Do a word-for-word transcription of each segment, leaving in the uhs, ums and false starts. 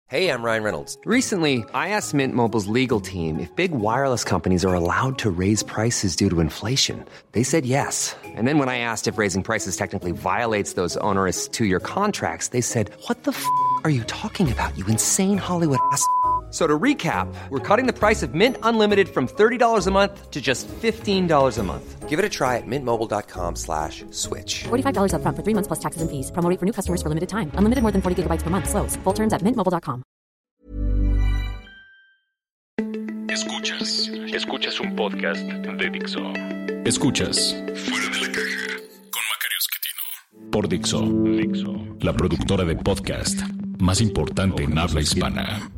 Hey, I'm Ryan Reynolds. Recently, I asked Mint Mobile's legal team if big wireless companies are allowed to raise prices due to inflation. They said yes. And then when I asked if raising prices technically violates those onerous two-year contracts, they said, what the f*** are you talking about, you insane Hollywood ass f- So to recap, we're cutting the price of Mint Unlimited from thirty dollars a month to just fifteen dollars a month. Give it a try at mintmobile.com slash switch. forty-five dollars up front for three months plus taxes and fees. Promo rate for new customers for limited time. Unlimited more than forty gigabytes per month. Slows full terms at mint mobile dot com. Escuchas, escuchas un podcast de Dixo. Escuchas Fuera de la Caja con Macario Esquetino por Dixo, Dixo, la productora de podcast más importante en habla hispana.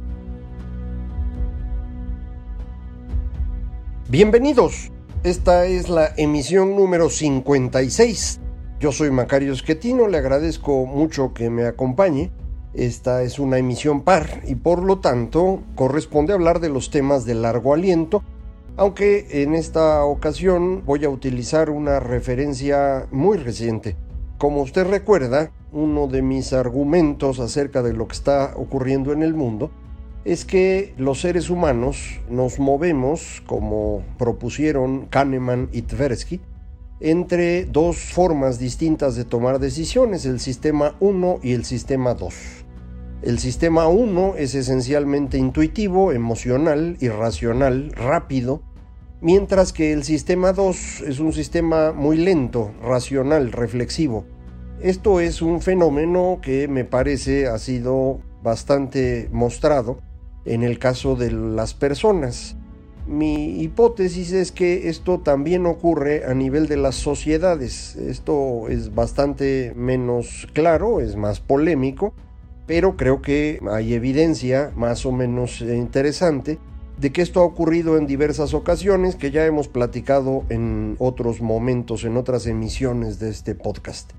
Bienvenidos, esta es la emisión número cincuenta y seis. Yo soy Macario Esquetino, le agradezco mucho que me acompañe. Esta es una emisión par y por lo tanto corresponde hablar de los temas de largo aliento, aunque en esta ocasión voy a utilizar una referencia muy reciente. Como usted recuerda, uno de mis argumentos acerca de lo que está ocurriendo en el mundo es que los seres humanos nos movemos, como propusieron Kahneman y Tversky, entre dos formas distintas de tomar decisiones, el sistema uno y el sistema dos. El sistema uno es esencialmente intuitivo, emocional, irracional, rápido, mientras que el sistema dos es un sistema muy lento, racional, reflexivo. Esto es un fenómeno que me parece ha sido bastante mostrado en el caso de las personas. Mi hipótesis es que esto también ocurre a nivel de las sociedades. Esto es bastante menos claro, es más polémico, pero creo que hay evidencia más o menos interesante de que esto ha ocurrido en diversas ocasiones que ya hemos platicado en otros momentos, en otras emisiones de este podcast.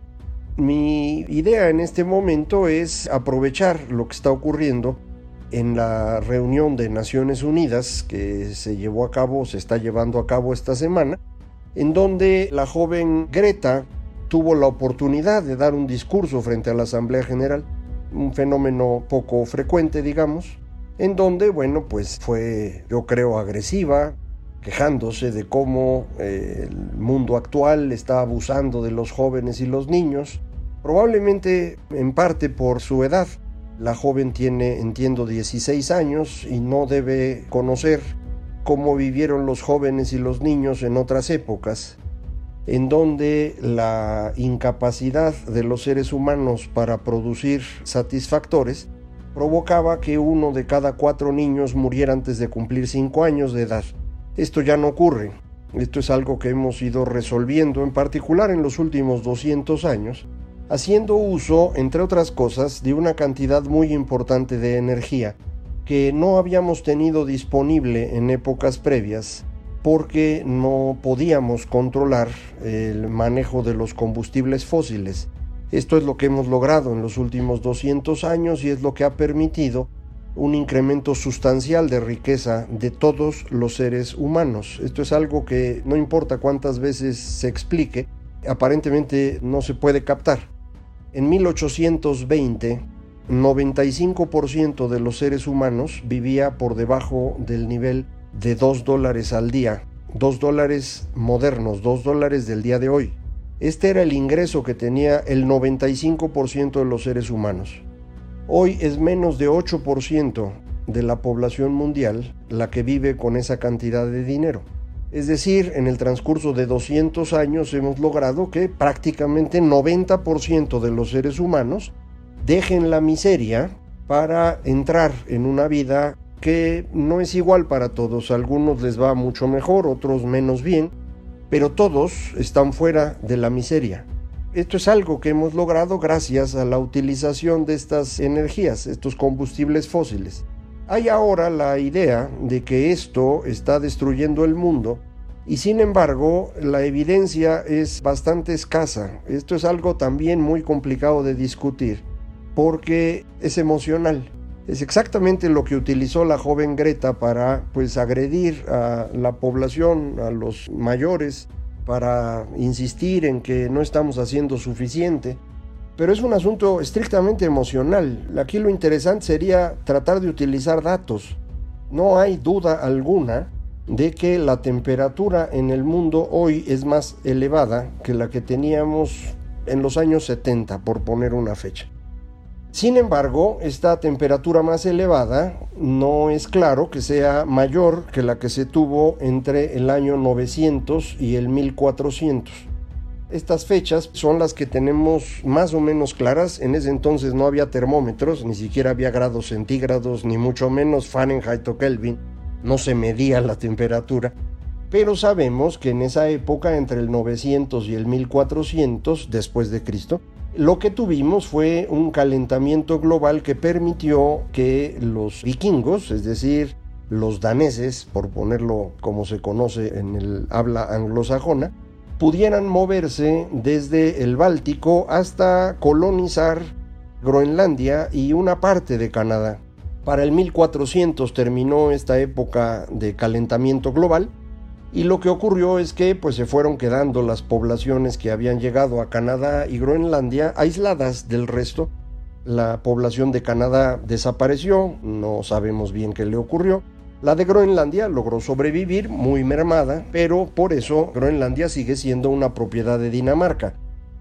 Mi idea en este momento es aprovechar lo que está ocurriendo en la reunión de Naciones Unidas que se llevó a cabo, se está llevando a cabo esta semana, en donde la joven Greta tuvo la oportunidad de dar un discurso frente a la Asamblea General, un fenómeno poco frecuente, digamos, en donde, bueno, pues fue, yo creo, agresiva, quejándose de cómo eh, el mundo actual está abusando de los jóvenes y los niños, probablemente en parte por su edad. La joven tiene, entiendo, dieciséis años y no debe conocer cómo vivieron los jóvenes y los niños en otras épocas, en donde la incapacidad de los seres humanos para producir satisfactores provocaba que uno de cada cuatro niños muriera antes de cumplir cinco años de edad. Esto ya no ocurre. Esto es algo que hemos ido resolviendo, en particular en los últimos doscientos años, haciendo uso, entre otras cosas, de una cantidad muy importante de energía que no habíamos tenido disponible en épocas previas porque no podíamos controlar el manejo de los combustibles fósiles. Esto es lo que hemos logrado en los últimos doscientos años y es lo que ha permitido un incremento sustancial de riqueza de todos los seres humanos. Esto es algo que no importa cuántas veces se explique, aparentemente no se puede captar. En mil ochocientos veinte, noventa y cinco por ciento de los seres humanos vivía por debajo del nivel de dos dólares al día, dos dólares modernos, dos dólares del día de hoy. Este era el ingreso que tenía el noventa y cinco por ciento de los seres humanos. Hoy es menos de ocho por ciento de la población mundial la que vive con esa cantidad de dinero. Es decir, en el transcurso de doscientos años hemos logrado que prácticamente noventa por ciento de los seres humanos dejen la miseria para entrar en una vida que no es igual para todos. A algunos les va mucho mejor, otros menos bien, pero todos están fuera de la miseria. Esto es algo que hemos logrado gracias a la utilización de estas energías, estos combustibles fósiles. Hay ahora la idea de que esto está destruyendo el mundo y sin embargo la evidencia es bastante escasa. Esto es algo también muy complicado de discutir porque es emocional. Es exactamente lo que utilizó la joven Greta para pues agredir a la población, a los mayores, para insistir en que no estamos haciendo suficiente. pero es un asunto estrictamente emocional. Aquí lo interesante sería tratar de utilizar datos. No hay duda alguna de que la temperatura en el mundo hoy es más elevada que la que teníamos en los años setenta, por poner una fecha. Sin embargo, esta temperatura más elevada no es claro que sea mayor que la que se tuvo entre el año novecientos y el mil cuatrocientos. Estas fechas son las que tenemos más o menos claras. En ese entonces no había termómetros, ni siquiera había grados centígrados, ni mucho menos Fahrenheit o Kelvin. No se medía la temperatura. Pero sabemos que en esa época, entre el novecientos y el mil cuatrocientos después de Cristo, lo que tuvimos fue un calentamiento global que permitió que los vikingos, es decir, los daneses, por ponerlo como se conoce en el habla anglosajona, pudieran moverse desde el Báltico hasta colonizar Groenlandia y una parte de Canadá. Para el mil cuatrocientos terminó esta época de calentamiento global, y lo que ocurrió es que pues, se fueron quedando las poblaciones que habían llegado a Canadá y Groenlandia aisladas del resto. La población de Canadá desapareció, no sabemos bien qué le ocurrió. La de Groenlandia logró sobrevivir muy mermada, pero por eso Groenlandia sigue siendo una propiedad de Dinamarca.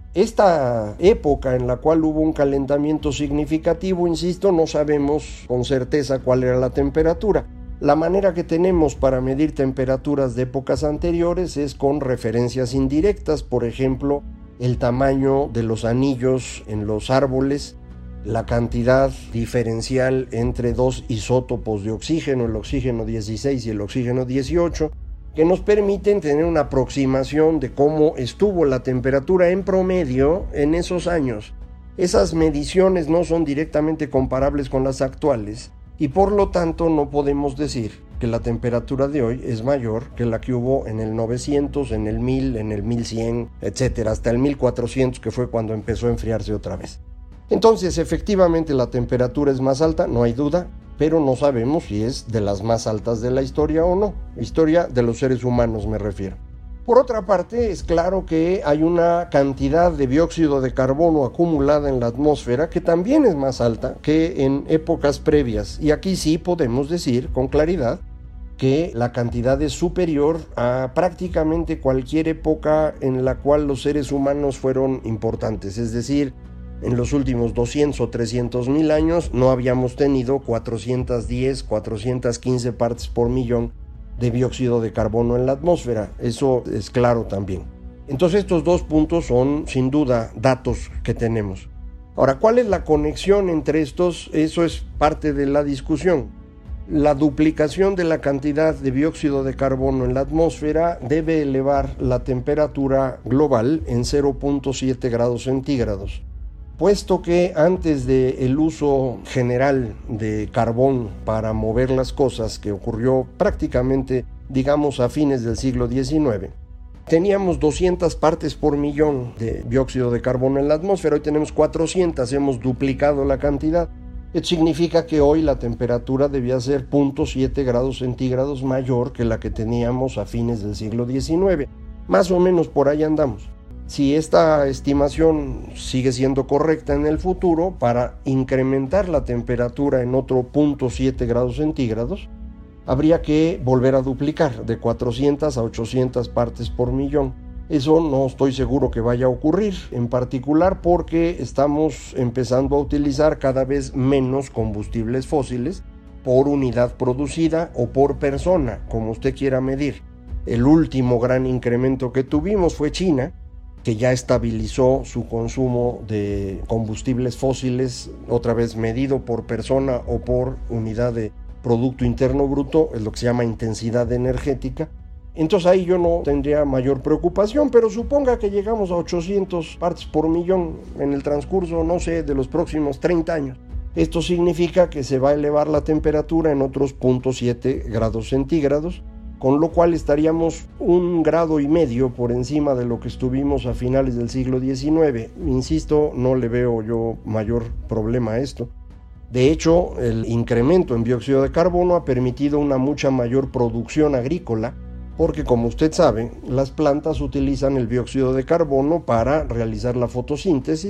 Esta época en la cual hubo un calentamiento significativo, insisto, no sabemos con certeza cuál era la temperatura. La manera que tenemos para medir temperaturas de épocas anteriores es con referencias indirectas, por ejemplo, el tamaño de los anillos en los árboles, la cantidad diferencial entre dos isótopos de oxígeno, el oxígeno dieciséis y el oxígeno dieciocho, que nos permiten tener una aproximación de cómo estuvo la temperatura en promedio en esos años. Esas mediciones no son directamente comparables con las actuales, y por lo tanto no podemos decir que la temperatura de hoy es mayor que la que hubo en el novecientos, en el mil, en el mil cien, etcétera, hasta el mil cuatrocientos, que fue cuando empezó a enfriarse otra vez. Entonces, efectivamente, la temperatura es más alta, no hay duda, pero no sabemos si es de las más altas de la historia o no. Historia de los seres humanos me refiero. Por otra parte, es claro que hay una cantidad de dióxido de carbono acumulada en la atmósfera que también es más alta que en épocas previas. Y aquí sí podemos decir con claridad que la cantidad es superior a prácticamente cualquier época en la cual los seres humanos fueron importantes. Es decir, en los últimos doscientos o trescientos mil años no habíamos tenido cuatrocientas diez, cuatrocientas quince partes por millón de dióxido de carbono en la atmósfera. Eso es claro también. Entonces estos dos puntos son sin duda datos que tenemos. Ahora, ¿cuál es la conexión entre estos? Eso es parte de la discusión. La duplicación de la cantidad de dióxido de carbono en la atmósfera debe elevar la temperatura global en cero punto siete grados centígrados. Puesto que antes del uso general de carbón para mover las cosas, que ocurrió prácticamente, digamos, a fines del siglo diecinueve, teníamos doscientas partes por millón de dióxido de carbono en la atmósfera, hoy tenemos cuatrocientas, hemos duplicado la cantidad. Esto significa que hoy la temperatura debía ser cero punto siete grados centígrados mayor que la que teníamos a fines del siglo diecinueve. Más o menos por ahí andamos. Si esta estimación sigue siendo correcta en el futuro, para incrementar la temperatura en otro cero punto siete grados centígrados, habría que volver a duplicar de cuatrocientas a ochocientas partes por millón. Eso no estoy seguro que vaya a ocurrir, en particular porque estamos empezando a utilizar cada vez menos combustibles fósiles por unidad producida o por persona, como usted quiera medir. El último gran incremento que tuvimos fue China, que ya estabilizó su consumo de combustibles fósiles, otra vez medido por persona o por unidad de Producto Interno Bruto, es lo que se llama intensidad energética. Entonces ahí yo no tendría mayor preocupación, pero suponga que llegamos a ochocientas partes por millón en el transcurso, no sé, de los próximos treinta años. Esto significa que se va a elevar la temperatura en otros cero punto siete grados centígrados, con lo cual estaríamos un grado y medio por encima de lo que estuvimos a finales del siglo diecinueve. Insisto, no le veo yo mayor problema a esto. De hecho, el incremento en dióxido de carbono ha permitido una mucha mayor producción agrícola, porque como usted sabe, las plantas utilizan el dióxido de carbono para realizar la fotosíntesis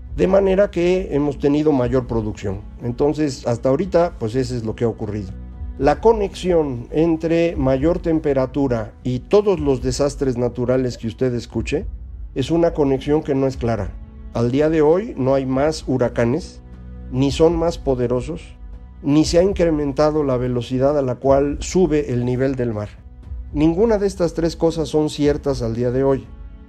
de manera que hemos tenido mayor producción. Entonces, hasta ahorita, pues eso es lo que ha ocurrido. La conexión entre mayor temperatura y todos los desastres naturales que usted escuche es una conexión que no es clara. Al día de hoy no hay más huracanes, ni son más poderosos, ni se ha incrementado la velocidad a la cual sube el nivel del mar. Ninguna de estas tres cosas son ciertas al día de hoy.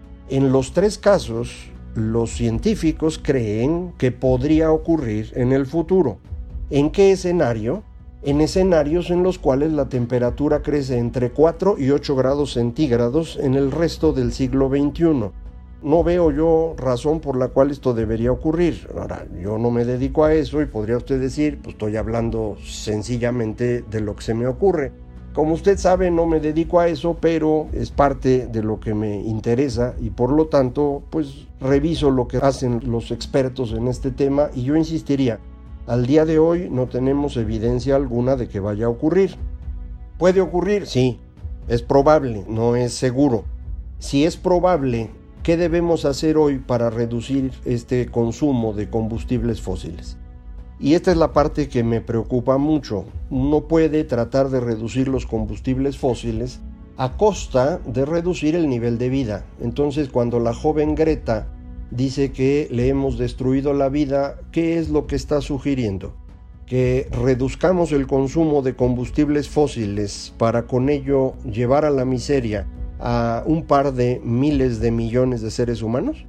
En los tres casos, los científicos creen que podría ocurrir en el futuro. ¿En qué escenario? En escenarios en los cuales la temperatura crece entre cuatro y ocho grados centígrados en el resto del siglo veintiuno. No veo yo razón por la cual esto debería ocurrir. Ahora, yo no me dedico a eso y podría usted decir, pues estoy hablando sencillamente de lo que se me ocurre. Como usted sabe, no me dedico a eso, pero es parte de lo que me interesa y por lo tanto, pues reviso lo que hacen los expertos en este tema y yo insistiría, al día de hoy no tenemos evidencia alguna de que vaya a ocurrir. ¿Puede ocurrir? Sí, es probable, no es seguro. Si es probable, ¿qué debemos hacer hoy para reducir este consumo de combustibles fósiles? Y esta es la parte que me preocupa mucho. Uno puede tratar de reducir los combustibles fósiles a costa de reducir el nivel de vida. Entonces, cuando la joven Greta dice que le hemos destruido la vida, ¿qué es lo que está sugiriendo? Que reduzcamos el consumo de combustibles fósiles para con ello llevar a la miseria a un par de miles de millones de seres humanos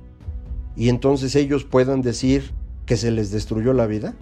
y entonces ellos puedan decir que se les destruyó la vida.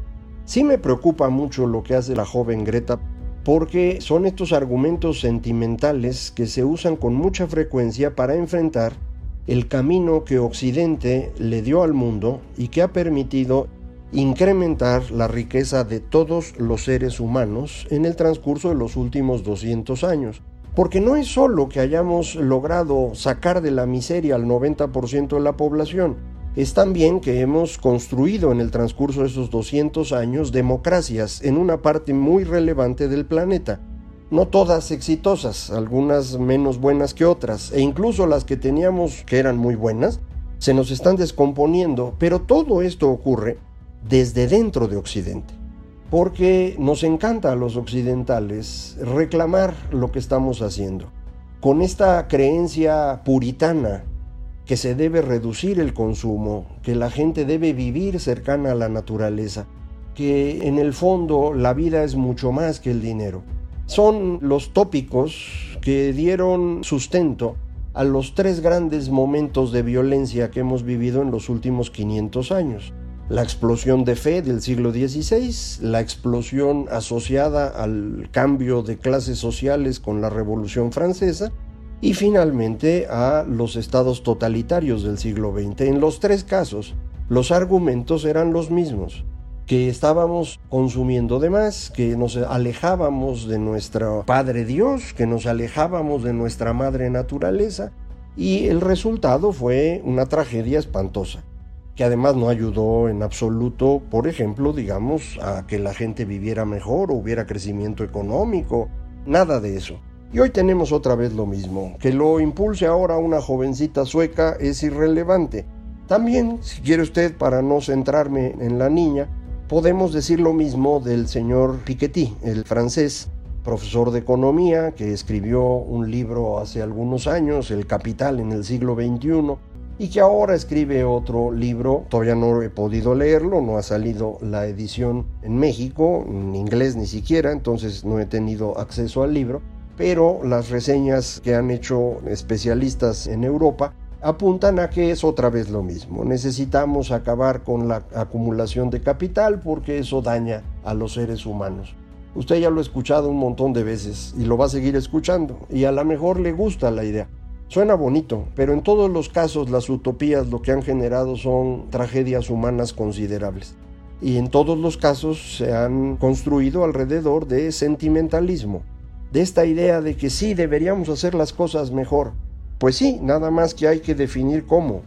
Sí me preocupa mucho lo que hace la joven Greta porque son estos argumentos sentimentales que se usan con mucha frecuencia para enfrentar el camino que Occidente le dio al mundo y que ha permitido incrementar la riqueza de todos los seres humanos en el transcurso de los últimos doscientos años. Porque no es solo que hayamos logrado sacar de la miseria al noventa por ciento de la población, es también que hemos construido en el transcurso de esos doscientos años democracias en una parte muy relevante del planeta. No todas exitosas, algunas menos buenas que otras, e incluso las que teníamos que eran muy buenas, se nos están descomponiendo, pero todo esto ocurre desde dentro de Occidente. Porque nos encanta a los occidentales reclamar lo que estamos haciendo, con esta creencia puritana que se debe reducir el consumo, que la gente debe vivir cercana a la naturaleza, que en el fondo la vida es mucho más que el dinero. Son los tópicos que dieron sustento a los tres grandes momentos de violencia que hemos vivido en los últimos quinientos años. La explosión de fe del siglo dieciséis, la explosión asociada al cambio de clases sociales con la Revolución Francesa y finalmente a los estados totalitarios del siglo veinte. En los tres casos, los argumentos eran los mismos, que estábamos consumiendo de más, que nos alejábamos de nuestro Padre Dios, que nos alejábamos de nuestra Madre Naturaleza y el resultado fue una tragedia espantosa, que además no ayudó en absoluto, por ejemplo, digamos, a que la gente viviera mejor o hubiera crecimiento económico, nada de eso. Y hoy tenemos otra vez lo mismo, que lo impulse ahora una jovencita sueca es irrelevante. También, si quiere usted, para no centrarme en la niña, podemos decir lo mismo del señor Piketty, el francés, profesor de economía, que escribió un libro hace algunos años, El Capital en el siglo veintiuno, y que ahora escribe otro libro. Todavía no he podido leerlo, no ha salido la edición en México, en inglés ni siquiera, entonces no he tenido acceso al libro, pero las reseñas que han hecho especialistas en Europa apuntan a que es otra vez lo mismo. Necesitamos acabar con la acumulación de capital porque eso daña a los seres humanos. Usted ya lo ha escuchado un montón de veces y lo va a seguir escuchando y a lo mejor le gusta la idea. Suena bonito, pero en todos los casos las utopías lo que han generado son tragedias humanas considerables. Y en todos los casos se han construido alrededor de sentimentalismo, de esta idea de que sí deberíamos hacer las cosas mejor. Pues sí, nada más que hay que definir cómo.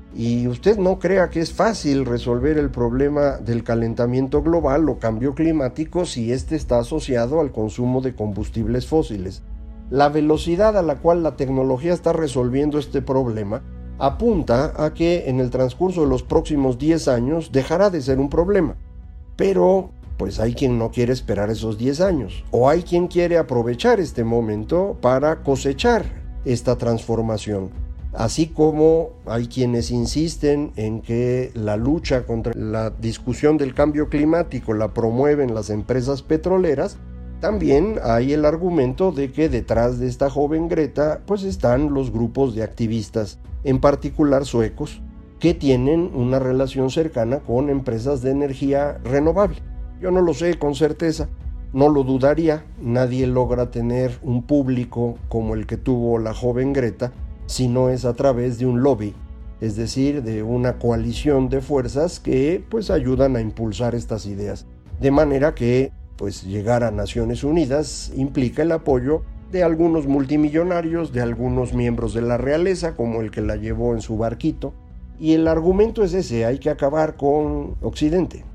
Y usted no crea que es fácil resolver el problema del calentamiento global o cambio climático si este está asociado al consumo de combustibles fósiles. La velocidad a la cual la tecnología está resolviendo este problema apunta a que en el transcurso de los próximos diez años dejará de ser un problema. Pero pues hay quien no quiere esperar esos diez años, o hay quien quiere aprovechar este momento para cosechar esta transformación. Así como hay quienes insisten en que la lucha contra la discusión del cambio climático la promueven las empresas petroleras, también hay el argumento de que detrás de esta joven Greta pues están los grupos de activistas, en particular suecos, que tienen una relación cercana con empresas de energía renovable. Yo no lo sé con certeza, no lo dudaría, nadie logra tener un público como el que tuvo la joven Greta si no es a través de un lobby, es decir, de una coalición de fuerzas que pues ayudan a impulsar estas ideas. De manera que pues llegar a Naciones Unidas implica el apoyo de algunos multimillonarios, de algunos miembros de la realeza, como el que la llevó en su barquito, y el argumento es ese: hay que acabar con Occidente.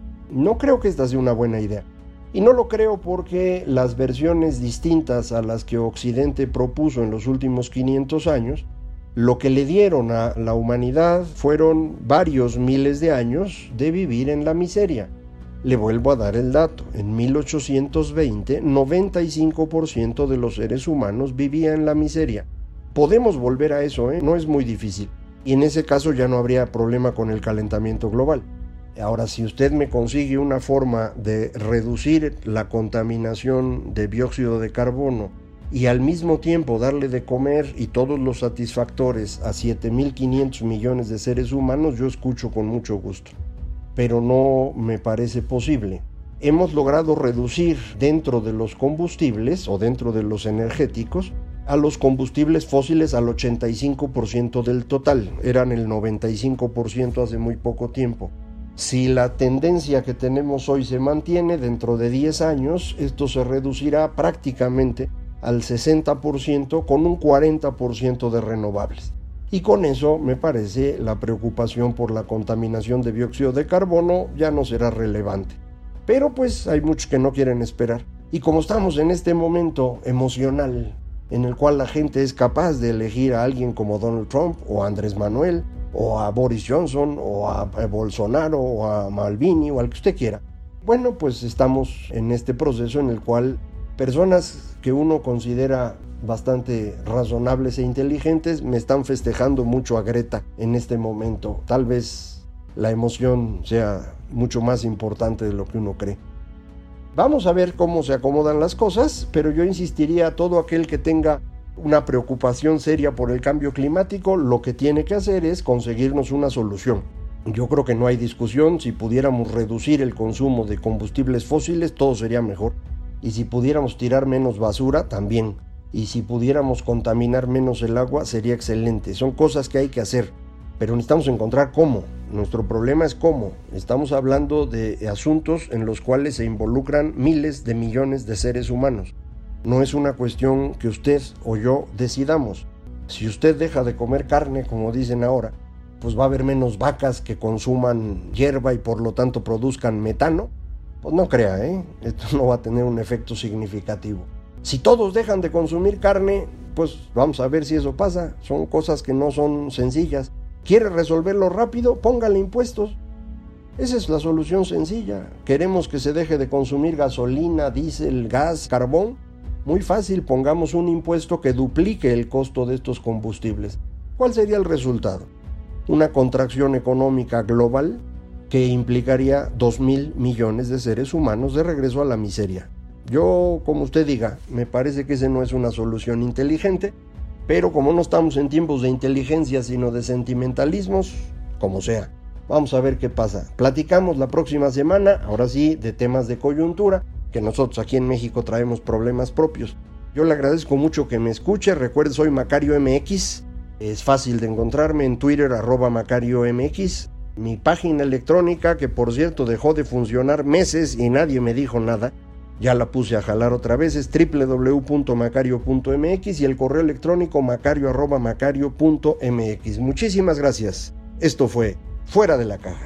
No creo que esta sea una buena idea, y no lo creo porque las versiones distintas a las que Occidente propuso en los últimos quinientos años, lo que le dieron a la humanidad fueron varios miles de años de vivir en la miseria. Le vuelvo a dar el dato: en mil ochocientos veinte, noventa y cinco por ciento de los seres humanos vivía en la miseria. Podemos volver a eso, ¿eh? No es muy difícil, y en ese caso ya no habría problema con el calentamiento global. Ahora, si usted me consigue una forma de reducir la contaminación de dióxido de carbono y al mismo tiempo darle de comer y todos los satisfactores a siete mil quinientos millones de seres humanos, yo escucho con mucho gusto. Pero no me parece posible. Hemos logrado reducir dentro de los combustibles o dentro de los energéticos a los combustibles fósiles al ochenta y cinco por ciento del total. Eran el noventa y cinco por ciento hace muy poco tiempo. Si la tendencia que tenemos hoy se mantiene, dentro de diez años esto se reducirá prácticamente al sesenta por ciento con un cuarenta por ciento de renovables. Y con eso, me parece, la preocupación por la contaminación de dióxido de carbono ya no será relevante. Pero pues hay muchos que no quieren esperar. Y como estamos en este momento emocional, en el cual la gente es capaz de elegir a alguien como Donald Trump, o a Andrés Manuel, o a Boris Johnson, o a Bolsonaro, o a Malvini, o al que usted quiera, bueno, pues estamos en este proceso en el cual personas que uno considera bastante razonables e inteligentes me están festejando mucho a Greta en este momento. Tal vez la emoción sea mucho más importante de lo que uno cree. Vamos a ver cómo se acomodan las cosas, pero yo insistiría a todo aquel que tenga una preocupación seria por el cambio climático, lo que tiene que hacer es conseguirnos una solución. Yo creo que no hay discusión. Si pudiéramos reducir el consumo de combustibles fósiles, todo sería mejor. Y si pudiéramos tirar menos basura, también. Y si pudiéramos contaminar menos el agua, sería excelente. Son cosas que hay que hacer, pero necesitamos encontrar cómo. Nuestro problema es cómo. Estamos hablando de asuntos en los cuales se involucran miles de millones de seres humanos. No es una cuestión que usted o yo decidamos. Si usted deja de comer carne, como dicen ahora, pues va a haber menos vacas que consuman hierba y por lo tanto produzcan metano. Pues no crea, ¿eh? Esto no va a tener un efecto significativo. Si todos dejan de consumir carne, pues vamos a ver si eso pasa. Son cosas que no son sencillas. ¿Quiere resolverlo rápido? Póngale impuestos. Esa es la solución sencilla. ¿Queremos que se deje de consumir gasolina, diésel, gas, carbón? Muy fácil, pongamos un impuesto que duplique el costo de estos combustibles. ¿Cuál sería el resultado? Una contracción económica global que implicaría dos mil millones de seres humanos de regreso a la miseria. Yo, como usted diga, me parece que esa no es una solución inteligente, pero como no estamos en tiempos de inteligencia sino de sentimentalismos, como sea. Vamos a ver qué pasa. Platicamos la próxima semana, ahora sí, de temas de coyuntura, que nosotros aquí en México traemos problemas propios. Yo le agradezco mucho que me escuche. Recuerde, soy Macario M X. Es fácil de encontrarme en Twitter, arroba Macario M X. Mi página electrónica, que por cierto dejó de funcionar meses y nadie me dijo nada, ya la puse a jalar otra vez, es doble u doble u doble u punto macario punto m x, y el correo electrónico macario arroba macario punto m x. Muchísimas gracias. Esto fue Fuera de la Caja.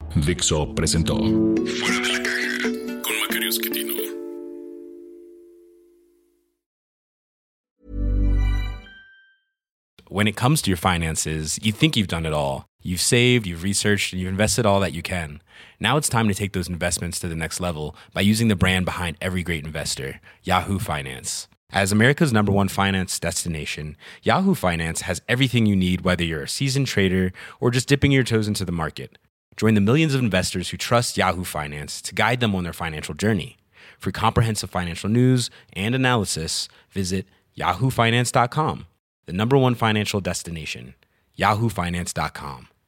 Dixo presentó Fuera de la Caja con Macario Esquetino. When it comes to your finances, you think you've done it all. You've saved, you've researched, and you've invested all that you can. Now it's time to take those investments to the next level by using the brand behind every great investor, Yahoo Finance. As America's number one finance destination, Yahoo Finance has everything you need, whether you're a seasoned trader or just dipping your toes into the market. Join the millions of investors who trust Yahoo Finance to guide them on their financial journey. For comprehensive financial news and analysis, visit yahoo finance dot com, the number one financial destination, yahoo finance dot com.